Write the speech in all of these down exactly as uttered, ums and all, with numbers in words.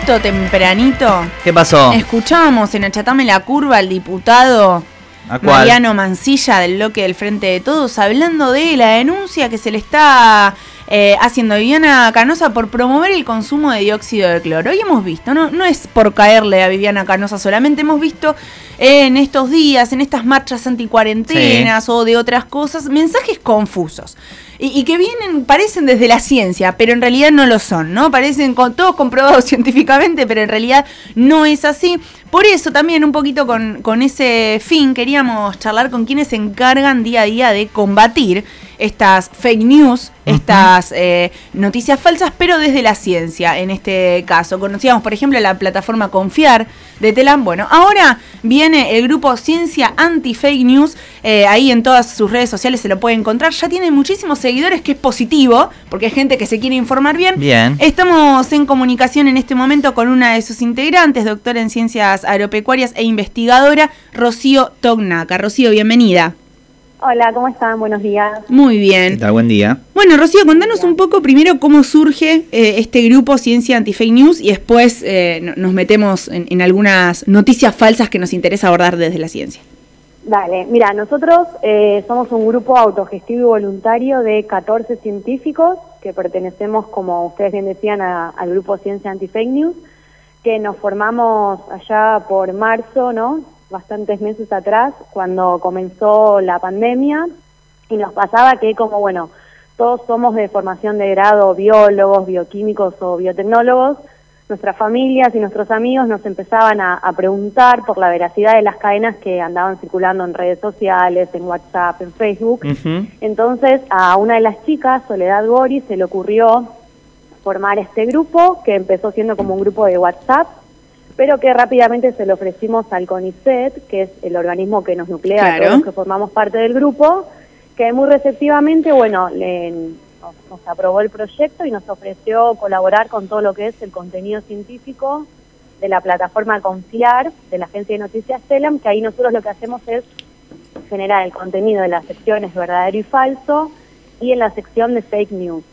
tempranito, tempranito. ¿Qué pasó? Escuchábamos en Achatame la Curva al diputado Mariano Mansilla del bloque del Frente de Todos hablando de la denuncia que se le está eh, haciendo a Viviana Canosa por promover el consumo de dióxido de cloro. Y hemos visto, no, no es por caerle a Viviana Canosa solamente, hemos visto eh, en estos días, en estas marchas anticuarentenas sí. o de otras cosas, mensajes confusos. Y, y que vienen, parecen desde la ciencia, pero en realidad no lo son, ¿no? Parecen con, todos comprobados científicamente, pero en realidad no es así. Por eso también un poquito con, con ese fin queríamos charlar con quienes se encargan día a día de combatir estas fake news, uh-huh. estas eh, noticias falsas, pero desde la ciencia en este caso. Conocíamos, por ejemplo, la plataforma Confiar de Telam. Bueno, ahora viene el grupo Ciencia Anti-Fake News, eh, ahí en todas sus redes sociales se lo puede encontrar. Ya tiene muchísimos seguidores, que es positivo, porque hay gente que se quiere informar bien. Bien. Estamos en comunicación en este momento con una de sus integrantes, doctora en Ciencias Agropecuarias e investigadora, Rocío Tognaca. Rocío, bienvenida. Hola, ¿cómo están? Buenos días. Muy bien. ¿Qué tal? Buen día. Bueno, Rocío, contanos un poco primero cómo surge eh, este grupo Ciencia Anti-Fake News y después eh, no, nos metemos en, en algunas noticias falsas que nos interesa abordar desde la ciencia. Dale, mira, nosotros eh, somos un grupo autogestivo y voluntario de catorce científicos que pertenecemos, como ustedes bien decían, a, al grupo Ciencia Anti-Fake News, que nos formamos allá por marzo, ¿no?, bastantes meses atrás, cuando comenzó la pandemia, y nos pasaba que como, bueno, todos somos de formación de grado biólogos, bioquímicos o biotecnólogos, nuestras familias y nuestros amigos nos empezaban a, a preguntar por la veracidad de las cadenas que andaban circulando en redes sociales, en WhatsApp, en Facebook. Uh-huh. Entonces, a una de las chicas, Soledad Gori, se le ocurrió formar este grupo, que empezó siendo como un grupo de WhatsApp, pero que rápidamente se lo ofrecimos al CONICET, que es el organismo que nos nuclea, claro, a todos los que formamos parte del grupo, que muy receptivamente, bueno, le, nos, nos aprobó el proyecto y nos ofreció colaborar con todo lo que es el contenido científico de la plataforma Confiar, de la agencia de noticias Telam, que ahí nosotros lo que hacemos es generar el contenido de las secciones verdadero y falso, y en la sección de fake news.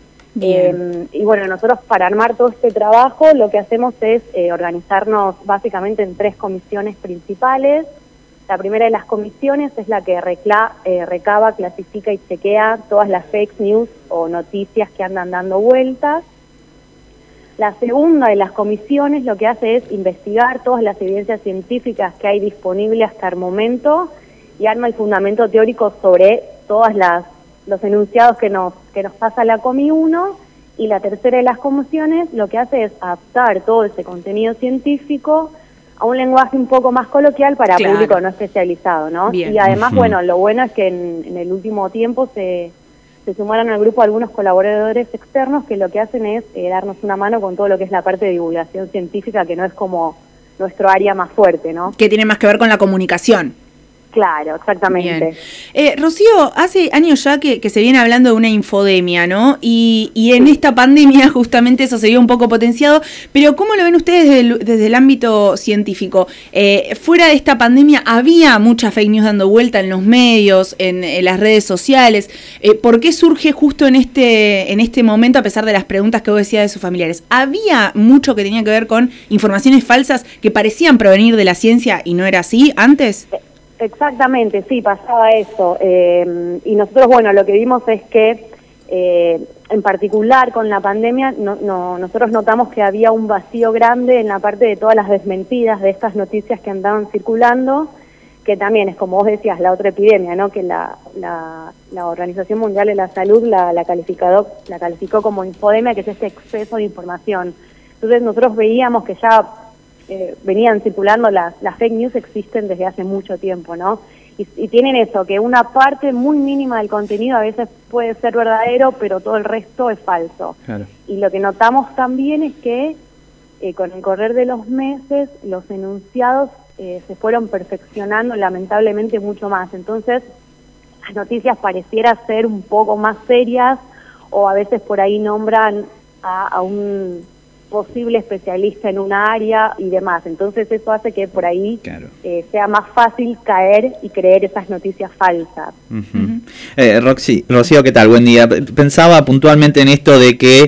Eh, y bueno, nosotros para armar todo este trabajo lo que hacemos es eh, organizarnos básicamente en tres comisiones principales. La primera de las comisiones es la que recla, eh, recaba, clasifica y chequea todas las fake news o noticias que andan dando vueltas. La segunda de las comisiones lo que hace es investigar todas las evidencias científicas que hay disponibles hasta el momento y arma el fundamento teórico sobre todas las los enunciados que nos que nos pasa la Comi uno, y la tercera de las comisiones lo que hace es adaptar todo ese contenido científico a un lenguaje un poco más coloquial para claro. público no especializado, ¿no? Bien. Y además, uh-huh. bueno, lo bueno es que en, en el último tiempo se, se sumaron al grupo algunos colaboradores externos que lo que hacen es eh, darnos una mano con todo lo que es la parte de divulgación científica, que no es como nuestro área más fuerte, ¿no? Que tiene más que ver con la comunicación. Claro, exactamente. Eh, Rocío, hace años ya que, que se viene hablando de una infodemia, ¿no? Y, y en sí. esta pandemia justamente eso se vio un poco potenciado, pero ¿cómo lo ven ustedes desde el, desde el ámbito científico? Eh, fuera de esta pandemia había mucha fake news dando vuelta en los medios, en, en las redes sociales. Eh, ¿Por qué surge justo en este, en este momento, a pesar de las preguntas que vos decías de sus familiares? ¿Había mucho que tenía que ver con informaciones falsas que parecían provenir de la ciencia y no era así antes? Sí. Exactamente, sí, pasaba eso. Eh, y nosotros, bueno, lo que vimos es que, eh, en particular con la pandemia, no, no, nosotros notamos que había un vacío grande en la parte de todas las desmentidas de estas noticias que andaban circulando, que también es, como vos decías, la otra epidemia, ¿no? Que la, la, la Organización Mundial de la Salud la, la, calificado, la calificó como infodemia, que es este exceso de información. Entonces nosotros veíamos que ya Eh, venían circulando las, las fake news, existen desde hace mucho tiempo, ¿no? Y, y tienen eso, que una parte muy mínima del contenido a veces puede ser verdadero, pero todo el resto es falso. Claro. Y lo que notamos también es que eh, con el correr de los meses, los enunciados eh, se fueron perfeccionando lamentablemente mucho más. Entonces, las noticias pareciera ser un poco más serias, o a veces por ahí nombran a, a un... posible especialista en una área y demás. Entonces eso hace que por ahí claro. eh, sea más fácil caer y creer esas noticias falsas. Uh-huh. Uh-huh. Eh, Roxy, Rocío, ¿qué tal? Buen día. Pensaba puntualmente en esto de que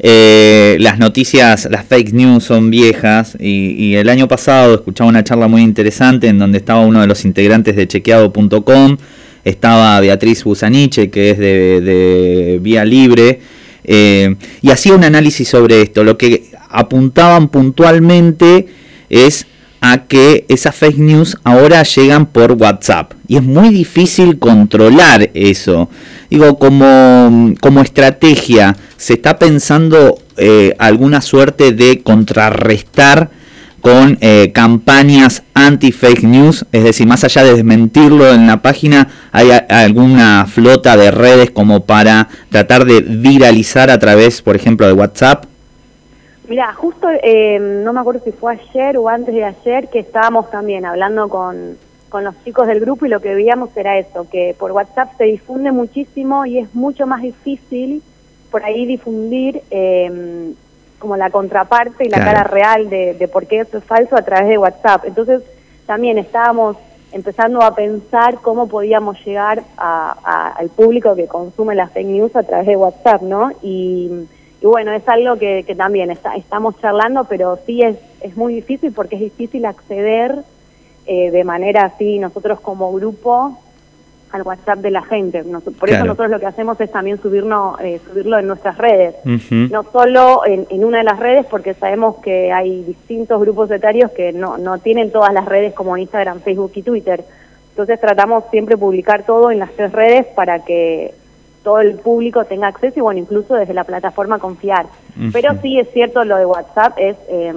eh, las noticias, las fake news son viejas y, y el año pasado escuchaba una charla muy interesante en donde estaba uno de los integrantes de chequeado punto com, estaba Beatriz Busaniche, que es de, de Vía Libre, eh, y hacía un análisis sobre esto. Lo que apuntaban puntualmente es a que esas fake news ahora llegan por WhatsApp y es muy difícil controlar eso. Digo, como, como estrategia, ¿se está pensando eh, alguna suerte de contrarrestar con eh, campañas anti-fake news? Es decir, más allá de desmentirlo en la página, ¿hay a, alguna flota de redes como para tratar de viralizar a través, por ejemplo, de WhatsApp? Mira, justo, eh, no me acuerdo si fue ayer o antes de ayer, que estábamos también hablando con, con los chicos del grupo y lo que veíamos era eso, que por WhatsApp se difunde muchísimo y es mucho más difícil por ahí difundir eh, como la contraparte y la claro. cara real de, de por qué eso es falso a través de WhatsApp. Entonces también estábamos empezando a pensar cómo podíamos llegar a, a, al público que consume las fake news a través de WhatsApp, ¿no? Y... Y bueno, es algo que, que también está, estamos charlando, pero sí es, es muy difícil porque es difícil acceder eh, de manera así, nosotros como grupo, al WhatsApp de la gente. Nos, por claro. eso nosotros lo que hacemos es también subirnos, eh, subirlo en nuestras redes. Uh-huh. No solo en, en una de las redes, porque sabemos que hay distintos grupos etarios que no, no tienen todas las redes como Instagram, Facebook y Twitter. Entonces tratamos siempre de publicar todo en las tres redes para que todo el público tenga acceso y bueno, incluso desde la plataforma confiar. Uh-huh. Pero sí es cierto, lo de WhatsApp es eh,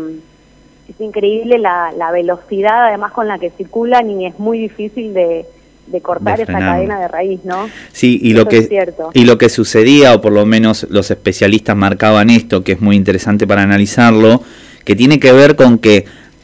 es increíble la, la velocidad además con la que circulan y es muy difícil de, de cortar de esa cadena de raíz, ¿no? Sí, y lo, que, y lo que sucedía, o por lo menos los especialistas marcaban esto, que es muy interesante para analizarlo, que tiene que ver con que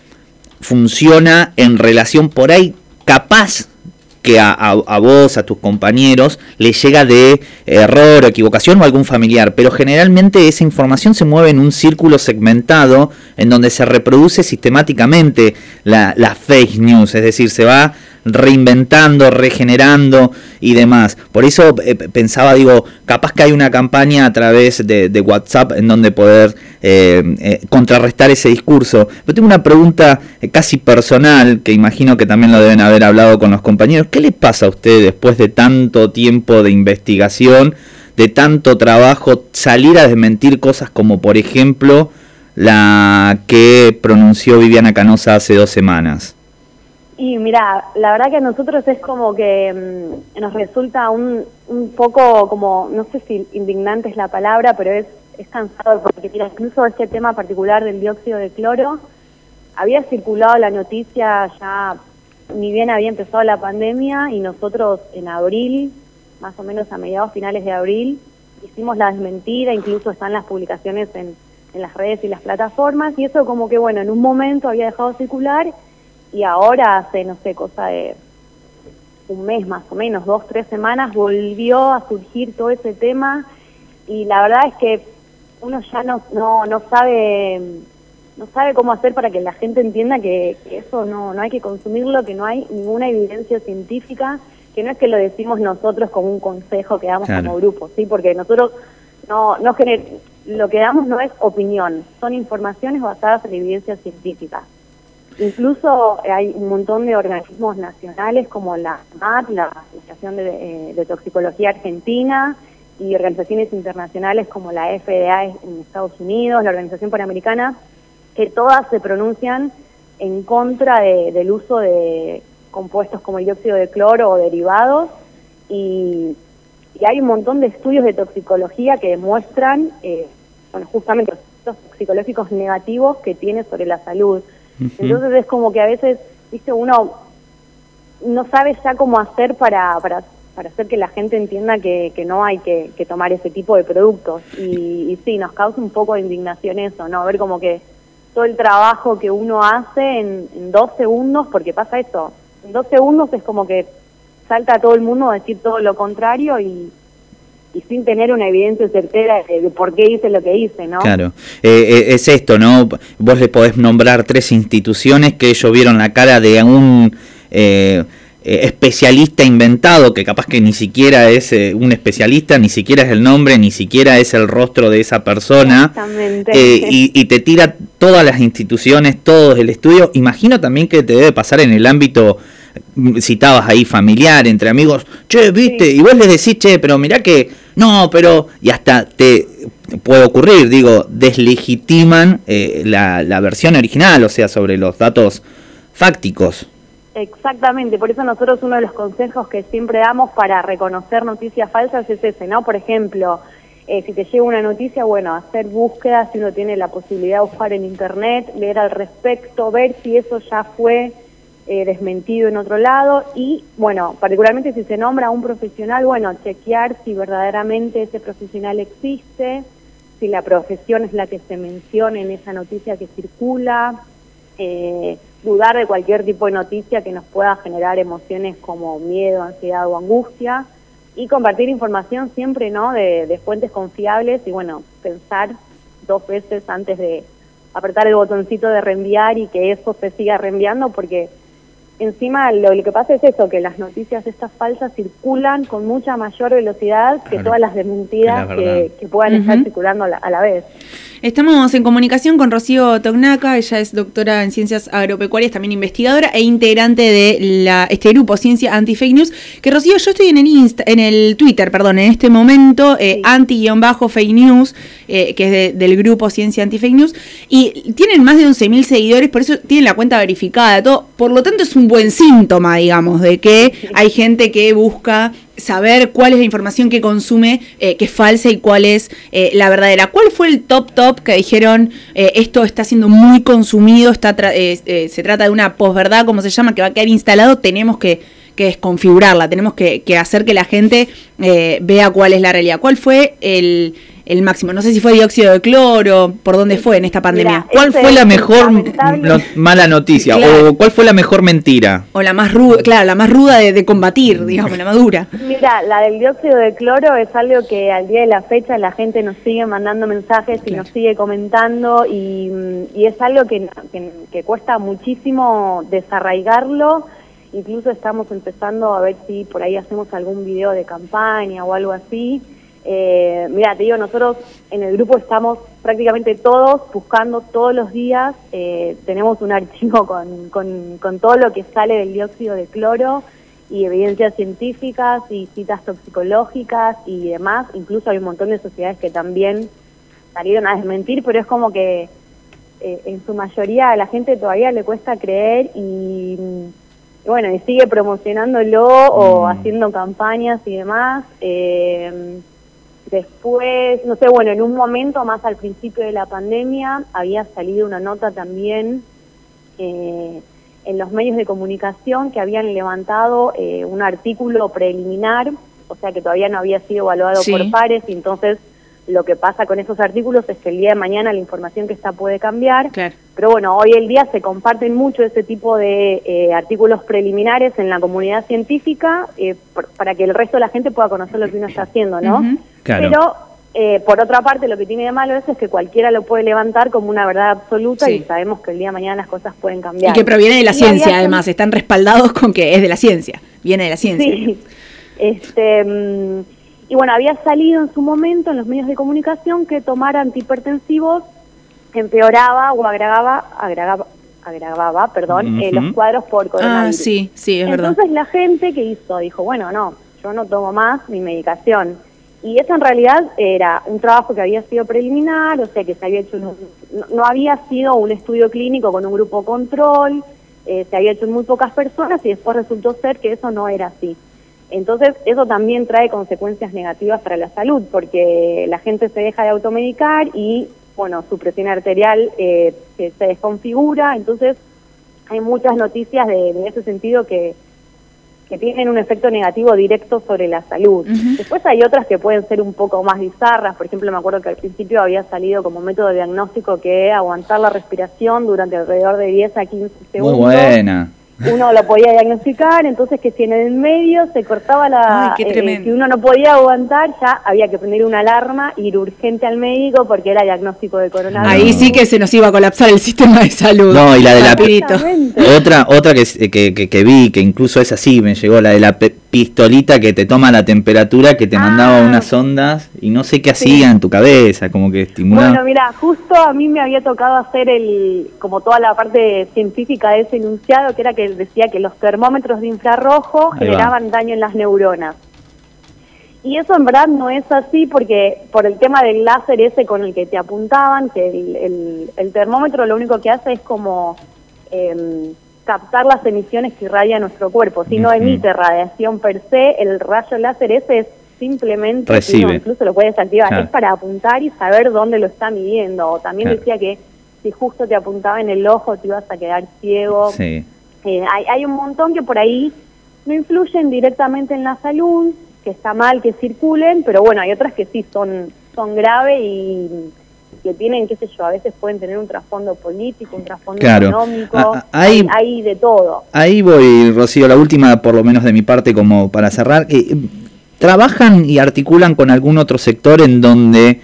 funciona en relación por ahí capaz que a, a, a vos, a tus compañeros, les llega de error o equivocación o algún familiar, pero generalmente esa información se mueve en un círculo segmentado en donde se reproduce sistemáticamente la, la fake news, es decir, se va reinventando, regenerando y demás. Por eso eh, pensaba, digo, capaz que hay una campaña a través de, de WhatsApp en donde poder eh, eh, contrarrestar ese discurso. Pero tengo una pregunta eh, casi personal, que imagino que también lo deben haber hablado con los compañeros. ¿Qué les pasa a ustedes después de tanto tiempo de investigación, de tanto trabajo, salir a desmentir cosas como, por ejemplo, la que pronunció Viviana Canosa hace dos semanas? Y mira, la verdad que a nosotros es como que mmm, nos resulta un, un poco como, no sé si indignante es la palabra, pero es, es cansado porque mira, incluso este tema particular del dióxido de cloro, había circulado la noticia ya, ni bien había empezado la pandemia y nosotros en abril, más o menos a mediados finales de abril, hicimos la desmentida, incluso están las publicaciones en, en las redes y las plataformas y eso como que bueno, en un momento había dejado de circular. Y ahora hace, no sé, cosa de un mes más o menos, dos, tres semanas, volvió a surgir todo ese tema y la verdad es que uno ya no no no sabe no sabe cómo hacer para que la gente entienda que, que eso no no hay que consumirlo, que no hay ninguna evidencia científica, que no es que lo decimos nosotros como un consejo que damos claro. como grupo, sí, porque nosotros no no gener, lo que damos no es opinión, son informaciones basadas en evidencia científica. Incluso hay un montón de organismos nacionales como la A M A T, la Asociación de, eh, de Toxicología Argentina, y organizaciones internacionales como la F D A en Estados Unidos, la Organización Panamericana, que todas se pronuncian en contra de, del uso de compuestos como el dióxido de cloro o derivados, y, y hay un montón de estudios de toxicología que demuestran eh, bueno, justamente los efectos toxicológicos negativos que tiene sobre la salud. Uh-huh. Entonces es como que a veces, viste, uno no sabe ya cómo hacer para para, para hacer que la gente entienda que, que no hay que, que tomar ese tipo de productos. Y, y sí, nos causa un poco de indignación eso, ¿no? Ver como que todo el trabajo que uno hace en, en dos segundos, porque pasa eso, en dos segundos es como que salta a todo el mundo a decir todo lo contrario y, y sin tener una evidencia certera de, de por qué hice lo que hice, ¿no? Claro, eh, es esto, ¿no? Vos le podés nombrar tres instituciones que ellos vieron la cara de un eh, eh, especialista inventado, que capaz que ni siquiera es eh, un especialista, ni siquiera es el nombre, ni siquiera es el rostro de esa persona. Exactamente. Eh, y, y te tira todas las instituciones, todo el estudio. Imagino también que te debe pasar en el ámbito, citabas ahí, familiar, entre amigos, che, viste, sí. Y vos les decís, che, pero mirá que, no, pero, y hasta te puede ocurrir, digo, deslegitiman eh, la, la versión original, o sea, sobre los datos fácticos. Exactamente, por eso nosotros uno de los consejos que siempre damos para reconocer noticias falsas es ese, ¿no? Por ejemplo, eh, si te llega una noticia, bueno, hacer búsquedas, si uno tiene la posibilidad de buscar en internet, leer al respecto, ver si eso ya fue Eh, desmentido en otro lado y, bueno, particularmente si se nombra a un profesional, bueno, chequear si verdaderamente ese profesional existe, si la profesión es la que se menciona en esa noticia que circula, eh, dudar de cualquier tipo de noticia que nos pueda generar emociones como miedo, ansiedad o angustia y compartir información siempre, ¿no?, de, de fuentes confiables y, bueno, pensar dos veces antes de apretar el botoncito de reenviar y que eso se siga reenviando porque encima lo, lo que pasa es eso, que las noticias estas falsas circulan con mucha mayor velocidad que claro, todas las desmentidas que, que puedan uh-huh. estar circulando a la, a la vez. Estamos en comunicación con Rocío Tognaca, ella es doctora en Ciencias Agropecuarias, también investigadora e integrante de la, este grupo Ciencia Anti-Fake News, que Rocío, yo estoy en el Insta, en el Twitter, perdón, en este momento, eh, sí. anti-fake news, eh, que es de, del grupo Ciencia Anti-Fake News, y tienen más de once mil seguidores, por eso tienen la cuenta verificada, todo, por lo tanto es un buen síntoma, digamos, de que sí. hay gente que busca saber cuál es la información que consume, eh, que es falsa y cuál es eh, la verdadera. ¿Cuál fue el top top que dijeron eh, esto está siendo muy consumido, está tra- eh, eh, se trata de una posverdad, como se llama, que va a quedar instalado, tenemos que, que desconfigurarla, tenemos que, que hacer que la gente eh, vea cuál es la realidad? ¿Cuál fue el, el máximo? No sé si fue dióxido de cloro, ¿por dónde fue en esta pandemia? Mira, ¿cuál fue la mejor no, mala noticia? Claro. ¿O cuál fue la mejor mentira? O la más ruda, claro, la más ruda de, de combatir, digamos, la más dura. Mira, la del dióxido de cloro es algo que al día de la fecha la gente nos sigue mandando mensajes y claro. nos sigue comentando y, y es algo que, que, que cuesta muchísimo desarraigarlo. Incluso estamos empezando a ver si por ahí hacemos algún video de campaña o algo así. Eh, mira, te digo, nosotros en el grupo estamos prácticamente todos buscando todos los días, eh, tenemos un archivo con, con, con todo lo que sale del dióxido de cloro y evidencias científicas y citas toxicológicas y demás. Incluso hay un montón de sociedades que también salieron a desmentir, pero es como que eh, en su mayoría a la gente todavía le cuesta creer y... Y bueno, y sigue promocionándolo o mm. haciendo campañas y demás. Eh, después, no sé, bueno, en un momento más al principio de la pandemia había salido una nota también eh, en los medios de comunicación que habían levantado eh, un artículo preliminar, o sea que todavía no había sido evaluado sí. por pares, y entonces lo que pasa con esos artículos es que el día de mañana la información que está puede cambiar, claro. pero bueno, hoy el día se comparten mucho ese tipo de eh, artículos preliminares en la comunidad científica eh, por, para que el resto de la gente pueda conocer lo que uno está haciendo, ¿no? Uh-huh. Claro. Pero, eh, por otra parte, lo que tiene de malo eso es que cualquiera lo puede levantar como una verdad absoluta sí. y sabemos que el día de mañana las cosas pueden cambiar. Y que proviene de la y ciencia, había... además, están respaldados con que es de la ciencia, viene de la ciencia. Sí, este... Mmm, y bueno, había salido en su momento en los medios de comunicación que tomar antihipertensivos empeoraba o agravaba, agravaba, agravaba, perdón, uh-huh. eh, los cuadros por coronavirus. Ah, sí, sí, es verdad. Entonces la gente que hizo, dijo, bueno, no, yo no tomo más mi medicación. Y eso en realidad era un trabajo que había sido preliminar, o sea que se había hecho, un, no, no había sido un estudio clínico con un grupo control, eh, se había hecho en muy pocas personas y después resultó ser que eso no era así. Entonces, eso también trae consecuencias negativas para la salud, porque la gente se deja de automedicar y, bueno, su presión arterial eh, se, se desconfigura. Entonces, hay muchas noticias de, de ese sentido que, que tienen un efecto negativo directo sobre la salud. Uh-huh. Después hay otras que pueden ser un poco más bizarras. Por ejemplo, me acuerdo que al principio había salido como método de diagnóstico que aguantar la respiración durante alrededor de diez a quince segundos. Muy buena. uno lo podía diagnosticar, entonces que si en el medio se cortaba la... Ay, eh, si uno no podía aguantar, ya había que prender una alarma, ir urgente al médico porque era diagnóstico de coronavirus. Ahí sí que se nos iba a colapsar el sistema de salud. No, y la de la... Otra otra que, que, que, que vi, que incluso es así, me llegó, la de la pe- pistolita que te toma la temperatura, que te ah. mandaba unas ondas y no sé qué hacía sí. en tu cabeza, como que estimulaba. Bueno, mira, justo a mí me había tocado hacer el como toda la parte científica de ese enunciado, que era que decía que los termómetros de infrarrojo Ahí generaban va. daño en las neuronas. Y eso en verdad no es así porque por el tema del láser ese con el que te apuntaban, que el, el, el termómetro lo único que hace es como eh, captar las emisiones que irradia nuestro cuerpo. Si no uh-huh. emite radiación per se, el rayo láser ese es simplemente, Recibe. No, incluso lo puedes activar, claro. es para apuntar y saber dónde lo está midiendo. O también claro. decía que si justo te apuntaba en el ojo te ibas a quedar ciego. Sí. Eh, hay, hay un montón que por ahí no influyen directamente en la salud, que está mal que circulen, pero bueno, hay otras que sí son, son graves y que tienen, qué sé yo, a veces pueden tener un trasfondo político, un trasfondo claro. económico, ah, hay, hay, hay de todo. Ahí voy, Rocío, la última por lo menos de mi parte como para cerrar. Eh, ¿Trabajan y articulan con algún otro sector en donde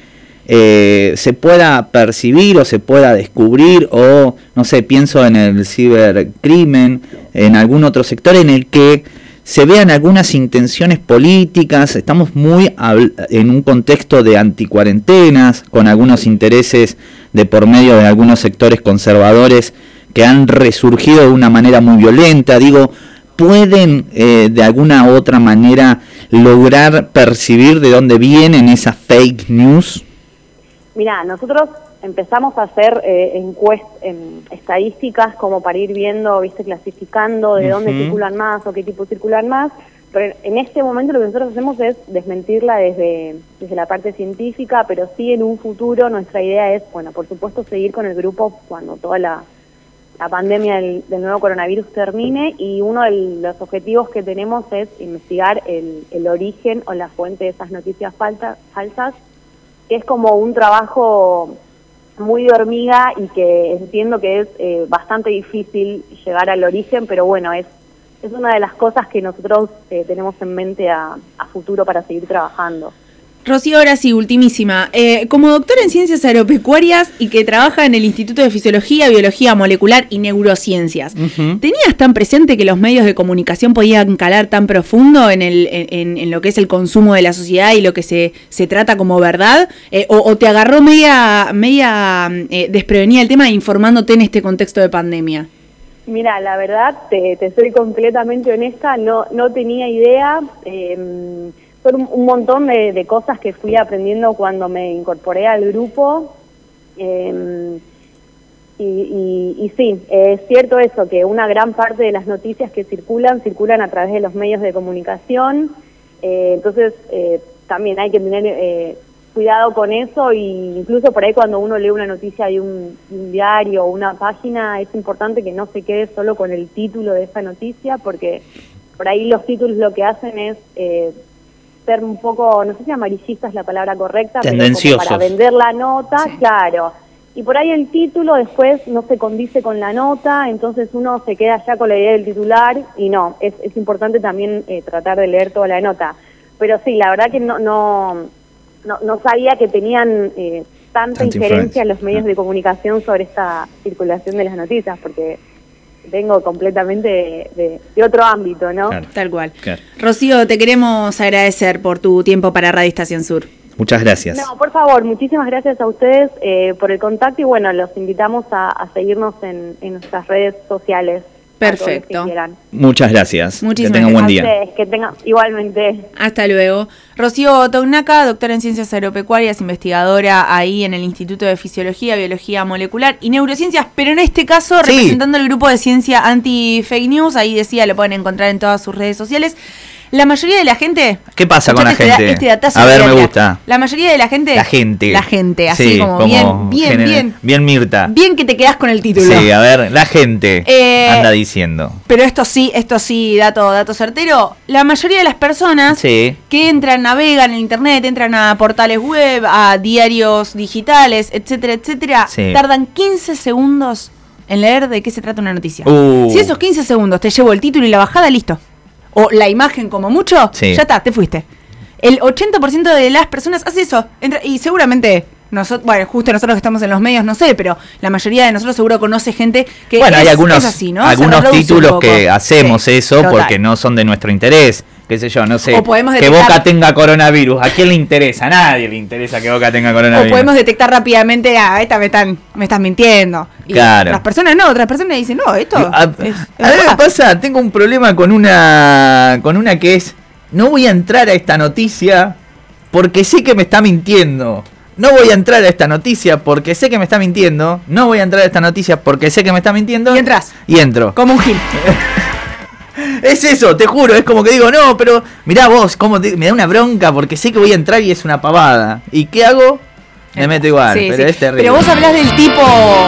eh, se pueda percibir o se pueda descubrir, o no sé, pienso en el cibercrimen, en algún otro sector en el que se vean algunas intenciones políticas? Estamos muy en un contexto de anticuarentenas, con algunos intereses de por medio de algunos sectores conservadores que han resurgido de una manera muy violenta. Digo, ¿pueden eh, de alguna u otra manera lograr percibir de dónde vienen esas fake news? Mirá, nosotros empezamos a hacer eh, encuestas, eh, estadísticas como para ir viendo, viste, clasificando de uh-huh. dónde circulan más o qué tipo circulan más, pero en este momento lo que nosotros hacemos es desmentirla desde, desde la parte científica, pero sí en un futuro nuestra idea es, bueno, por supuesto seguir con el grupo cuando toda la, la pandemia del, del nuevo coronavirus termine, y uno de los objetivos que tenemos es investigar el, el origen o la fuente de esas noticias falta, falsas, que es como un trabajo muy de hormiga y que entiendo que es eh, bastante difícil llegar al origen, pero bueno, es es una de las cosas que nosotros eh, tenemos en mente a, a futuro para seguir trabajando. Rocío, ahora sí, ultimísima. Eh, como doctora en Ciencias Agropecuarias y que trabaja en el Instituto de Fisiología, Biología Molecular y Neurociencias, uh-huh. ¿tenías tan presente que los medios de comunicación podían calar tan profundo en, el, en, en lo que es el consumo de la sociedad y lo que se, se trata como verdad? Eh, o, ¿O te agarró media, media eh, desprevenida el tema informándote en este contexto de pandemia? Mira, la verdad, te, te soy completamente honesta, no, no tenía idea. Eh, Son un, un montón de, de cosas que fui aprendiendo cuando me incorporé al grupo. Eh, y, y, y sí, es cierto eso, que una gran parte de las noticias que circulan, circulan a través de los medios de comunicación. Eh, entonces, eh, también hay que tener eh, cuidado con eso, y incluso por ahí cuando uno lee una noticia de un, un diario o una página, es importante que no se quede solo con el título de esa noticia, porque por ahí los títulos lo que hacen es... Eh, ser un poco, no sé si amarillista es la palabra correcta, pero como para vender la nota, sí. Claro. Y por ahí el título después no se condice con la nota, entonces uno se queda ya con la idea del titular, y no, es, es importante también eh, tratar de leer toda la nota. Pero sí, la verdad que no no no, no sabía que tenían eh, tanta injerencia los medios de comunicación sobre esta circulación de las noticias, porque... vengo completamente de, de, de otro ámbito, ¿no? Claro. Tal cual. Claro. Rocío, te queremos agradecer por tu tiempo para Radio Estación Sur. Muchas gracias. No, por favor, muchísimas gracias a ustedes eh, por el contacto, y bueno, los invitamos a, a seguirnos en, en nuestras redes sociales. Perfecto. Muchas gracias. Muchísimas que tengan buen día. Ustedes, que tengan igualmente. Hasta luego. Rocío Taunaca, doctora en Ciencias Agropecuarias, investigadora ahí en el Instituto de Fisiología, Biología Molecular y Neurociencias, pero en este caso sí. representando el grupo de ciencia anti-fake news. Ahí decía, lo pueden encontrar en todas sus redes sociales. La mayoría de la gente... ¿Qué pasa con la este gente? Este datazo a ver, me gusta. La mayoría de la gente... La gente. La gente, así sí, como, como bien, bien, genera, bien. Bien Mirta. Bien que te quedás con el título. Sí, a ver, la gente eh, anda diciendo. Pero esto sí, esto sí, dato, dato certero. La mayoría de las personas sí. que entran, navegan en internet, entran a portales web, a diarios digitales, etcétera, etcétera, sí. tardan quince segundos en leer de qué se trata una noticia. Uh. Si esos quince segundos te llevo el título y la bajada, listo. O la imagen como mucho, sí. ya está, te fuiste. El ochenta por ciento de las personas hace eso. Entra, y seguramente, nosotros, bueno, justo nosotros que estamos en los medios, no sé, pero la mayoría de nosotros seguro conoce gente que bueno, es, hay algunos, es así, ¿no? algunos títulos que hacemos sí, eso total. Porque no son de nuestro interés. Qué sé yo, no sé, o podemos que detectar, Boca tenga coronavirus. ¿A quién le interesa? A nadie le interesa que Boca tenga coronavirus. O podemos detectar rápidamente, ah, esta me están, me están mintiendo. Y claro. Las personas no, otras personas dicen, no, esto a, es, a, a mí me pasa, tengo un problema con una, con una que es, no voy a entrar a esta noticia porque sé que me está mintiendo. No voy a entrar a esta noticia porque sé que me está mintiendo. No voy a entrar a esta noticia porque sé que me está mintiendo. Y entras. Y entro. Como un gil. Es eso, te juro, es como que digo, no, pero mirá vos, cómo te, me da una bronca porque sé que voy a entrar y es una pavada. ¿Y qué hago? Me meto igual, sí, pero sí. Es terrible. Pero vos hablás del tipo...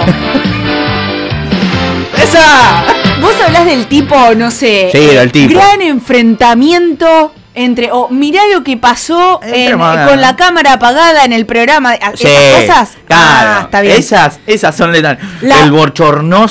¡Esa! Vos hablás del tipo, no sé... Sí, eh, el tipo. Gran enfrentamiento entre... O oh, mirá lo que pasó en, con la cámara apagada en el programa. Sí, ¿Esas cosas? Claro, ah, está bien. Esas, esas son letales. La... El bochornoso